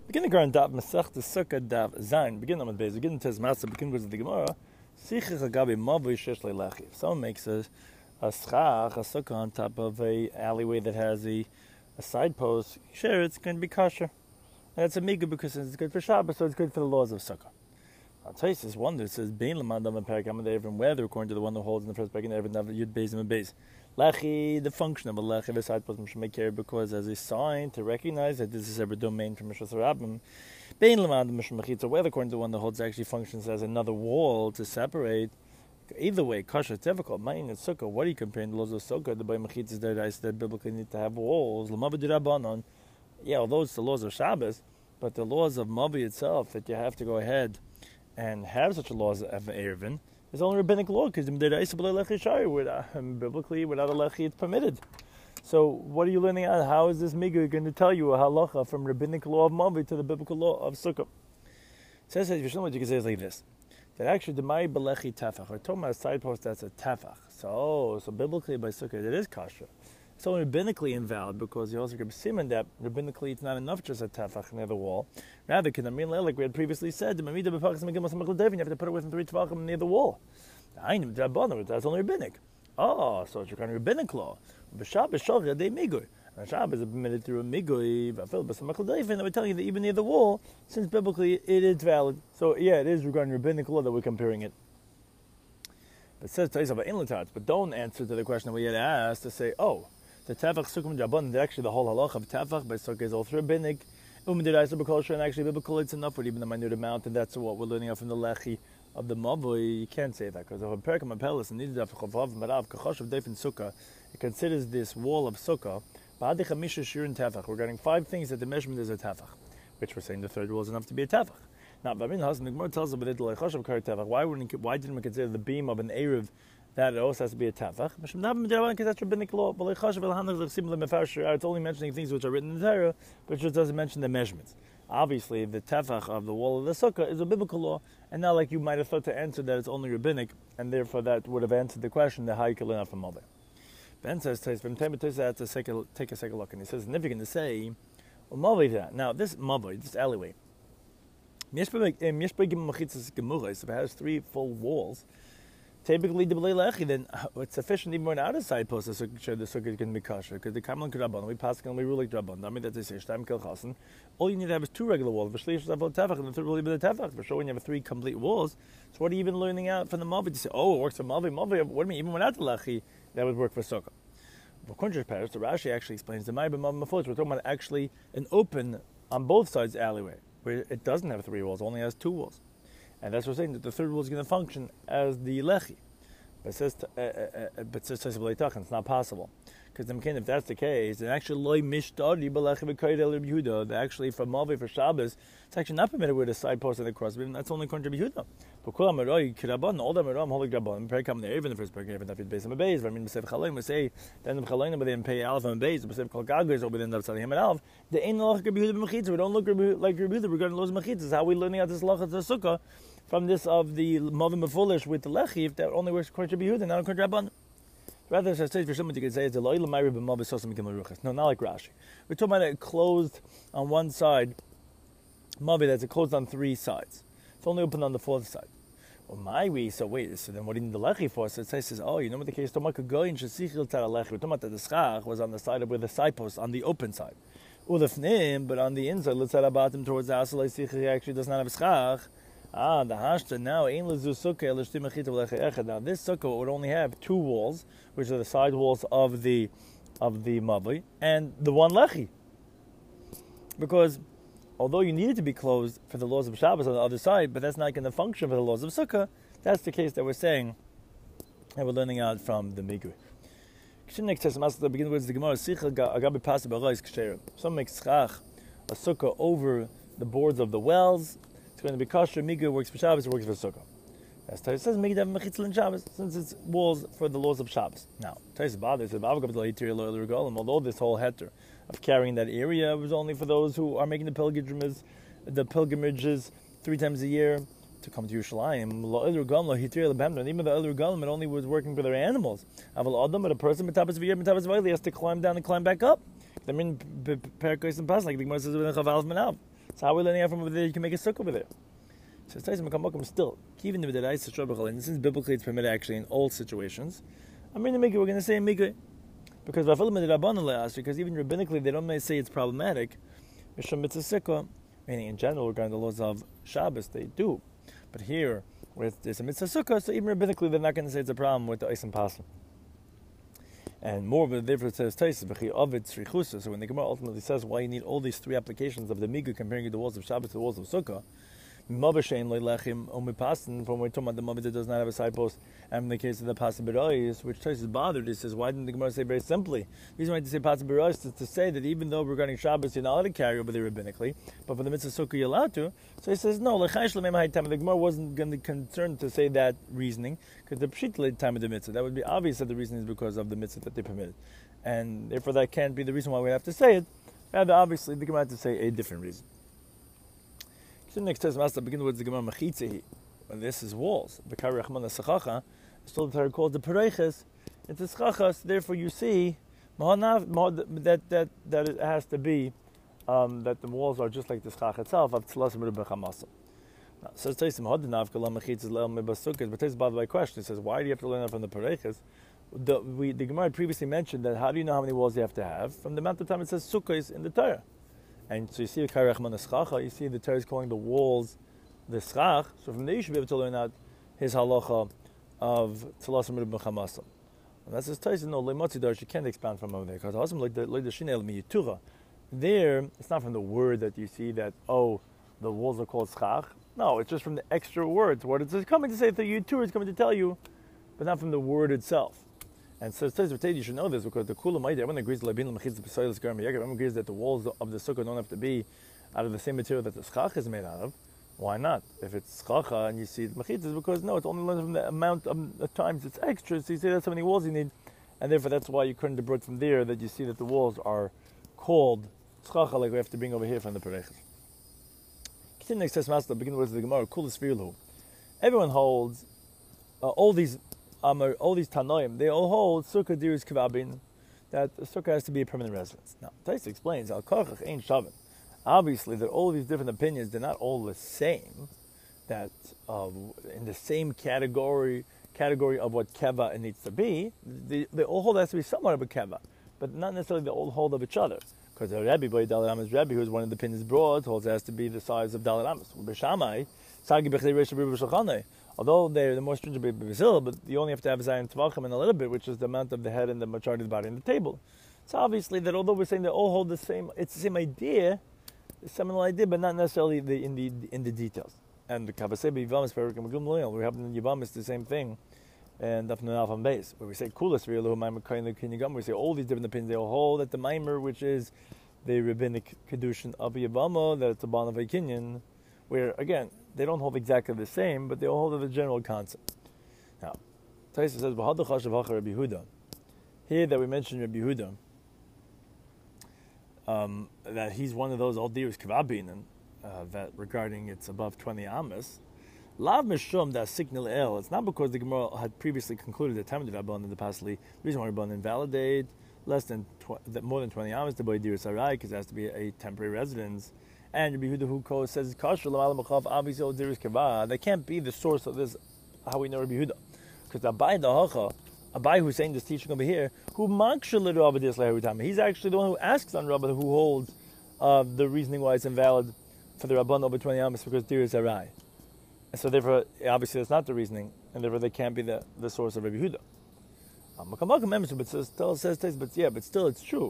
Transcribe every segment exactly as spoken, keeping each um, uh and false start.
Begin the Gemara Daf Masech the Sukkah Daf Zayin. Begin on the base. Begin to Master. Begin with the Gemara. Sichich Agabi Mavui Shesh Le'Lechi. If someone makes a a schach, a sukkah on top of a alleyway that has a a side post, sure, it's going to be kosher. And it's a migu because it's good for Shabbos, so it's good for the laws of sukkah. I'll tell you this wonder. It says Bein Lamandam and Parakam and Evrim weather according to the one that holds in the first bracket Evrim Yud Beis and Beis. Lechi, the function of a lechi, the side post should make care because as a sign to recognize that this is every domain from Mishras Rabbim. Bein Lamandam Mishra Mechitza weather according to the one that holds actually functions as another wall to separate. Either way, kosher, it's difficult. Mine and sukkah. What are you comparing the laws of sukkah? The by mechitzas that I said biblically need to have walls. Yeah, although it's the laws of Shabbos, but the laws of Mavi itself that you have to go ahead and have such a laws of Erevin is only rabbinic law because biblically without a lechi it's permitted. So what are you learning out? How is this migu going to tell you a halacha from rabbinic law of Mavi to the biblical law of sukkah? It says that what you can say is like this. That actually the mai belechi tefach. We're talking about a side post that's a tefach. So, so biblically by sukkah it is kosher. It's only rabbinically invalid because you also get siman that rabbinically it's not enough just a tefach near the wall. Rather, like we had previously said, you have to put it within three tefachim near the wall. That's only rabbinic. Oh, so it's kind of rabbinic law. B'Shabbos shogeg they migur. And Shabbos is permitted through a migui, and we're telling you that even near the wall, since biblically it is valid. So yeah, it is regarding rabbinic law that we're comparing it. But it says Taisa about inlatats, but don't answer to the question that we had asked to say, oh, the tefach sukkah jabban, actually the whole halach of tefach by sukkah is also rabbinic. Um deraisa b'kosher, and actually biblical it's enough with even the minute amount, and that's what we're learning out from the lechi of the mavui. You can't say that because of a perkam apelis and needed after chavav marav kachosh of defin sukkah. It considers this wall of sukkah. We're getting five things that the measurement is a tefach, which we're saying the third wall is enough to be a tefach. Now, the Gemara tells us why wouldn't why didn't we consider the beam of an eruv that it also has to be a tefach? Because that's rabbinic law. It's only mentioning things which are written in the Torah, but it just doesn't mention the measurements. Obviously, the tefach of the wall of the sukkah is a biblical law, and not like you might have thought to answer that it's only rabbinic, and therefore that would have answered the question that how you can learn out from Mother. Ben says, take a second, take a second look, and he says, significant to say, now this mavoi, this alleyway, if it has three full walls, typically then it's sufficient even when out of side post the sukkah can be kosher because the kamal krabban we pass can we rule like krabban. I mean that they say shtam kel chasen. All you need to have is two regular walls. The shlish level tefach and the third will be the tefach. For sure, when you have three complete walls, so what are you even learning out from the mavi to say, oh, it works for mavi, mavi? What do you mean? Even without the lechi, that would work for sukkah. For Kuntrish Parish, the Rashi actually explains the Ma'ibim of Mafutz. We're talking about actually an open on both sides alleyway where it doesn't have three walls, only has two walls, and that's what we're saying that the third wall is going to function as the lechi. But it says, uh, uh, uh, but it says it's not possible because if that's the case, then actually loy mishtadi b'lechi v'koyed Yehuda. Actually, for Mavi for Shabbos, it's actually not permitted with a side post and a crossbeam. That's only according to Yehuda. But kol amaroi kirabban, all the amarom holy krabban. Pray come there even the first paragraph, even if it's based on a base. I mean, B'sev Chalaim we say then the Chalaim, but then pay alf and base. B'sev Kol Gagos or within the Salim and alf. The ain't like Rabbi Yehuda b'mechitza. We don't look like Rabbi Yehuda regarding laws mechitzas. How we learning out this lachat to sukkah from this of the Mavim Mefulish with the lechi if that only works according to Rabbi Yehuda, not according to Rabban. Rather, as I say, for someone you could say it's a lo'ilam ma'ariv b'mav sosim k'maruchas. No, not like Rashi. We're talking about it closed on one side, mavi that's closed on three sides. It's only open on the fourth side. Well, my we so wait. So then, what do you need the lechi for? So it says, oh, you know what the case? Tomaka goyin shesichil tar lechi. We're talking about that the schach was on the side of where the side post on the open side. Ulefnim, but on the inside, let's say about him towards the asalei sichil, he actually does not have a schach. Ah, the hashta now ein lezu sukkah l'shtim mechita v'lecha echad. Now this sukkah would only have two walls, which are the side walls of the of the mavi, and the one lechi. Because although you need it to be closed for the laws of Shabbos on the other side, but that's not going to function for the laws of sukkah. That's the case that we're saying, and we're learning out from the migu. Kshinik says, "Master, begin with the Gemara. Sichel agabi pasib arais ksherim. Some make schach a sukkah over the boards of the wells. It's going to be kosher. Migu works for Shabbos, it works for Sukkah. As Taisa says, make it have mechitzel in Shabbos, since it's walls for the laws of Shabbos. Now, Taisa bothers it. Although this whole heter of carrying that area was only for those who are making the pilgrimages, the pilgrimages three times a year to come to Yerushalayim. Even the Elur Galim, it only was working for their animals. But a person has to climb down and climb back up. I mean, Perikos and Pas, like the Gemara says, So how are we learning out from over there? You can make a sukkah over there. So it's Taisim still. Even if the since biblically it's permitted actually in all situations. I'm going to make it. We're going to say mikveh because because even rabbinically they don't say it's problematic. Meaning in general regarding the laws of Shabbos they do, but here where there's a mitzvah sukkah, so even rabbinically they're not going to say it's a problem with the isim pasul. And more of the difference says Taisus. So when the Gemara ultimately says why you need all these three applications of the mikveh comparing the walls of Shabbos to the walls of Sukkah. From where we're talking about the Mabit that does not have a side post, and in the case of the Pasa B'Rayis, which Tais is bothered, he says, why didn't the Gemara say very simply? The reason why to say Pasa B'Rayis is to say that even though regarding Shabbos you're not allowed to carry over there rabbinically, but for the mitzvah sukkah you're allowed to. So he says, no, the Gemara wasn't going to be concerned to say that reasoning, because the Pshit time of the mitzvah, that would be obvious that the reason is because of the mitzvah that they permitted. And therefore that can't be the reason why we have to say it. Rather, obviously, the Gemara has to say a different reason. The next test must begin with the Gemara Mechitzehi. When this is walls, the Kari Rachmana Sachacha, it's still the Torah called the Pereiches. It's the Schachas. Therefore, you see that that that it has to be um, that the walls are just like the Schach itself of Tzilas Merubah Chamasam. Now, so it says Mahadanav Kalam Mechitzes Leil Mebasukas. But this is by the way question. It says, why do you have to learn that from the Pereiches? The we the Gemara previously mentioned that how do you know how many walls you have to have from the amount of time it says Sukkah in the Torah. And so you see the Kari Rachmana Sachacha, you see the Torah is calling the walls the Schach. So from there you should be able to learn out his halacha of Tzilas Merubah Chamasam. And that's his Torah. No, Leimotzi Darsh, you can't expound from over there. Because also like the Shinel Miyitura. There, it's not from the word that you see that, oh, the walls are called Schach. No, it's just from the extra words. What it's coming to say, the Yitur is coming to tell you, but not from the word itself. And so it says, you should know this because the Kula Maida, everyone agrees everyone agrees that the walls of the Sukkah don't have to be out of the same material that the Schach is made out of. Why not? If it's Schacha and you see Mechitzes, because no, it's only learned from the amount of times it's extra, so you say that's how many walls you need, and therefore that's why you couldn't have brought from there that you see that the walls are called Schacha like we have to bring over here from the Pereiches. Continue next test master, begin with the Gemara, Kulas Virlu. Everyone holds, uh, all these Um, all these Tanoim, they all hold Sukkah Dirus Kavabin, that the Sukkah has to be a permanent residence. Now, Tais explains, Al Kochach Ein Shavin. Obviously, that all these different opinions, they're not all the same, that uh, in the same category category of what Keva it needs to be, they, they all hold it has to be somewhat of a Keva, but not necessarily they all hold of each other. Because the Rebbe, by Dalit Amos Rebbe, who is one of the opinions broad, holds it has to be the size of Dalit Amos. B'Shamai, Sagi B'Chdei Reish B'Ribah Shulchanei. Although they're the more stringent B'Basil, but you only have to have Zayin Tvachim and a little bit, which is the amount of the head and the majority of the body in the table. So obviously that although we're saying they all hold the same, it's the same idea, the seminal idea, but not necessarily the, in the in the details. And the Kavasei B'Yivamis Perikim Gum Loyal, we have in Yivamis the same thing, and Dafn and Alfam Beis, where we say Kulas Rielu Maimer Kain Kinigam, we say all these different opinions they all hold that the Maimer, which is the rabbinic kedushin of Yavama, that it's a ban of a Kinyan, where again they don't hold exactly the same, but they all hold of a general concept. Now, Taisa says, Rabbi Yehuda. Here that we mentioned Rabbi Yehuda, um, that he's one of those Aldirus Kavabin, uh, that regarding it's above twenty amas. Lav Mishum da signal el. It's not because the Gemara had previously concluded that Tamid Rabban in the past. The reason why Rabban invalidate less than tw- that more than twenty amas to boy Dirus Arai because it has to be a temporary residence. And Rabbi Yehuda who says Kasher Lamal Machav obviously Aldirus Kavah. That can't be the source of this. How we know Rabbi Yehuda, because Abai Dahacha, Abai who's saying this teaching over here, who makshalidu Abadis Leherutama. He's actually the one who asks on Rabban who holds uh, the reasoning why it's invalid for the Rabban over twenty amas because Dirus Arai. And so therefore, obviously that's not the reasoning, and therefore they can't be the, the source of Rabbi Yehuda. Um, but still says, but yeah, but still it's true.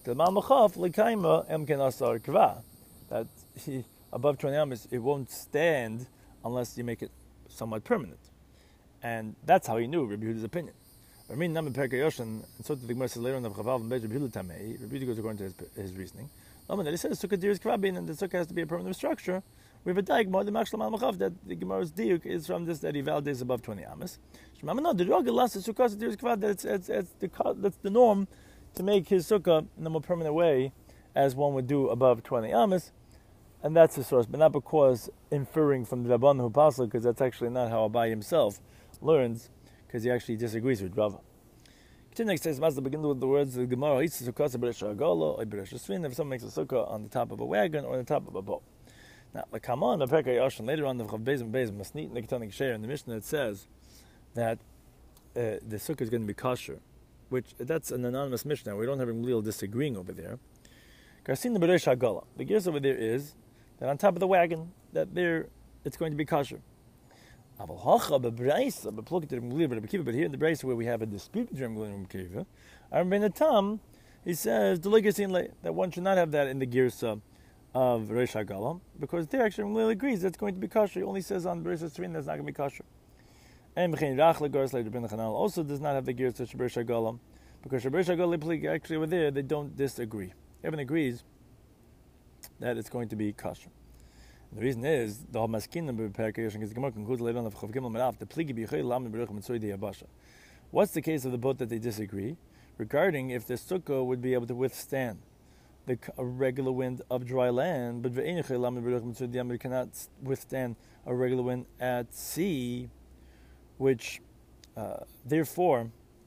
That he, above twenty amas, it won't stand unless you make it somewhat permanent. And that's how he knew Rabbi Yehuda's opinion. I mean, and so the Gemara says later on, Rabbi Yehuda goes according to his, his reasoning. That he says Sukkah Dirus Kavabin, and the Sukkah has to be a permanent structure. We have a daik more the machshlam al machav that the Gemara's diuk is from this that he validates above twenty amas. No, the rogel last is sukkah dirus kavad that it's it's it's the that's the norm to make his sukkah in a more permanent way as one would do above twenty amas, and that's the source, but not because inferring from the Rabban who pasal, because that's actually not how Abai himself learns, because he actually disagrees with Rava. Continue next says Mazda begins with the words of the Gemara. If someone makes a sukkah on the top of a wagon or on the top of a boat. Now, like come on, the Perkei Yoshan later on the Chav Beis and Beis Masnit and the Ketani Ksher in the Mishnah it says that uh, the sukkah is going to be kosher, which that's an anonymous Mishnah. We don't have Gamliel disagreeing over there. Karsin the Bereish Hagala. The gears over there is that on top of the wagon that there it's going to be kosher. But here in the Braisa where we have a dispute between Gamliel and Kiva, Rabbeinu Tam he says that one should not have that in the girsa of Reish Hagala, because there actually Gamliel agrees that's going to be kosher. He only says on Bereish Tzrin that's not going to be kosher. And B'chein Rach Legaris like Rabbeinu Chananel also does not have the girsa of Reish Hagala, because Reish Hagala actually over there they don't disagree. Everyone agrees that it's going to be kosher. The reason is the Hamaskin number because the Gemara concludes later on of Chav Gimel Meraf the pligi b'yichei lam b'ruch mitzoi deyabasha. What's the case of the boat that they disagree regarding if the sukkah would be able to withstand the a regular wind of dry land, but ve'enichei lam b'ruch mitzoi deyabasha cannot withstand a regular wind at sea, which uh, therefore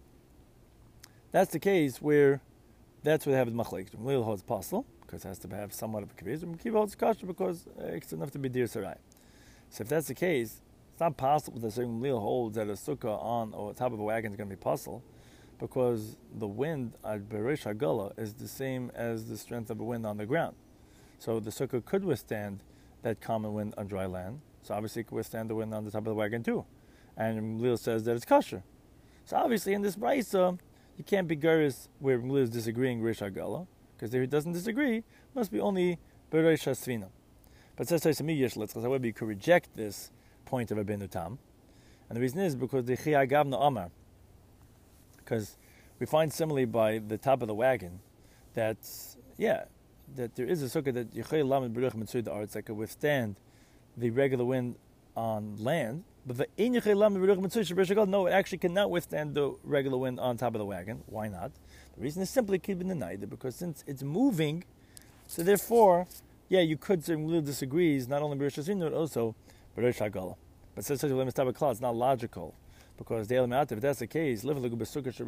that's the case where that's what they have with machlekes. Gamliel holds possible, because it has to have somewhat of a kavir. And Kiva holds kosher because uh, it's enough to be dir sarai. So if that's the case, it's not possible that certain Gamliel holds that a sukkah on or top of a wagon is going to be possible, because the wind at Bereish Hagala is the same as the strength of a wind on the ground. So the sukkah could withstand that common wind on dry land. So obviously it could withstand the wind on the top of the wagon too. And Gamliel says that it's kosher. So obviously in this brisa, you can't be garis where Gamliel is disagreeing Reish Hagala, because if he doesn't disagree, it must be only Bereish Hasvina. But says however, you could reject this point of Rabbeinu Tam, and the reason is because the Chiyah Gavna Amar, because we find similarly by the top of the wagon that yeah, that there is a sukkah that Yechei Lamed Beruch Mitzui the arts that could withstand the regular wind on land, but the Ein Yechei Lamed Beruch Mitzui Bereish no, it actually cannot withstand the regular wind on top of the wagon. Why not? The reason is simply keeping the night, because since it's moving, so therefore, yeah, you could say Gamliel disagrees not only Bereish Hasvina but also Bereish Hagala. But since such a limit it's not logical, because the element if that's the case, then the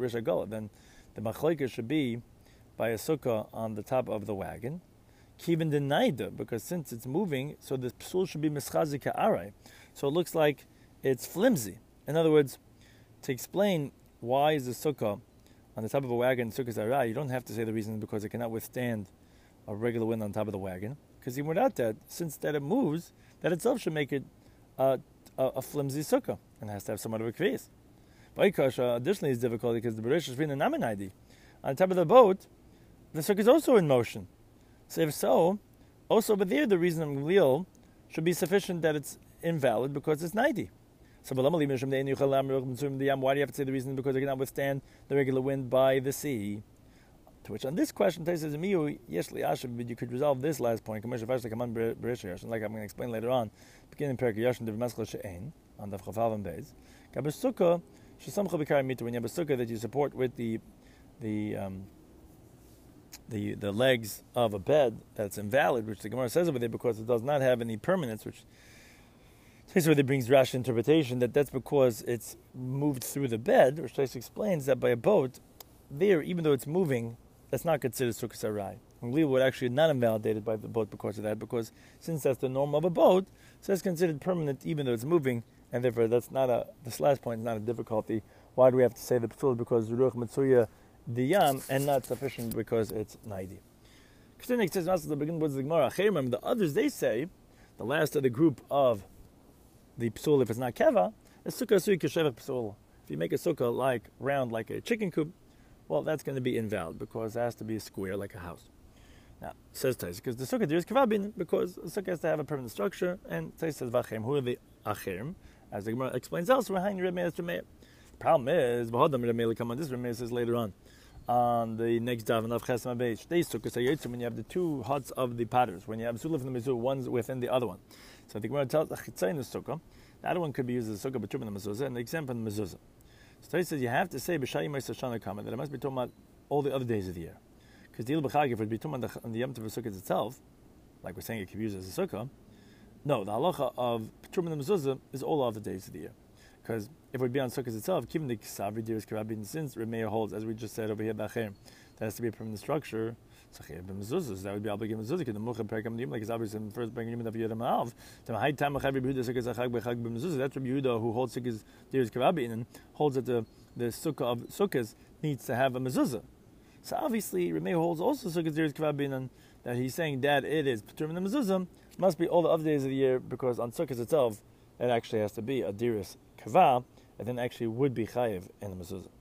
machlekes should be by a sukkah on the top of the wagon, even the naida, because since it's moving, so the psul should be mischazik ha'arai, so it looks like it's flimsy. In other words, to explain why is the sukkah on the top of a wagon sukkah arai, you don't have to say the reason because it cannot withstand a regular wind on top of the wagon, because even without that, since that it moves, that itself should make it uh, a, a flimsy sukkah and has to have somewhat of a kviz. Vaikasha additionally is difficult because the Bereish Hasvina naminaidi on top of the boat, the sukkah is also in motion. So if so, also over there the reason of Gamliel should be sufficient that it's invalid because it's ninety. So why do you have to say the reason? Because it cannot withstand the regular wind by the sea. To which on this question, Tais says, you could resolve this last point, like I'm going to explain later on, beginning in Perkei Yoshan, the V'maschal She'ein, on the Chavav and Beis. When you have a sukkah that you support with the the um, the the legs of a bed that's invalid, which the Gemara says over there because it does not have any permanence, which Tais where it brings rash interpretation that that's because it's moved through the bed, which Tais explains that by a boat, there, even though it's moving, that's not considered sukkah sarai. Gamliel would actually not invalidated by the boat because of that, because since that's the norm of a boat, so it's considered permanent even though it's moving, and therefore that's not a, this last point is not a difficulty. Why do we have to say the psul? Because Ruach Mitzuya Diyam, and not sufficient because it's ninety. K'tinik says, also the beginning words of the Gemara, remember the others, they say, the last of the group of the psul, if it's not keva, is sukkah sui k'shevach psul. If you make a sukkah like round like a chicken coop, well, that's going to be invalid because it has to be a square like a house. Now, says Tais, because the sukkah there is kavabin, because the sukkah has to have a permanent structure, and Tais says, v'achem, who are the acherim? As the Gemara explains elsewhere, hein Remeir Remeir. The problem is, v'hodam Remeir come on, this Remeir says later on, on the next daven of Chesma Beis, they sukkah say yitzum, when you have the two huts of the potters, when you have sulif and the mezuzah, one's within the other one. So the Gemara tells, achitzay in the sukkah, the other one could be used as a sukkah, but truma in the mezuzah, and the example in the mezuzah. So he says you have to say b'shayim ma'asashana kama that it must be talking about all the other days of the year, because the ilbachag if it would be talking about the, on the yom tov sukkah itself, like we're saying it can be used as a sukkah. No, the halacha of truma and mezuzah is all other days of the year, because if it would be on sukkahs itself, given the kisavri dearest karabin, since Remeir holds, as we just said over here, b'acher, that has to be a permanent structure. So mezuzah, that would be obligated mezuzah. Because the mucha perikam dim, like it's obviously in the first perikam of Yudam Av. To high time of Rabbi Yehuda sukkah zachag bechag b'mezuzah. That's Rabbi Yehuda who holds sukkahs diris kavabin and holds that the the sukkah of sukkahs needs to have a mezuzah. So obviously Rameh holds also sukkahs diris kavabin and that he's saying that it is P'turim the mezuzah must be all the other days of the year because on sukkahs itself it actually has to be a diris kavah and then actually would be chayiv in the mezuzah.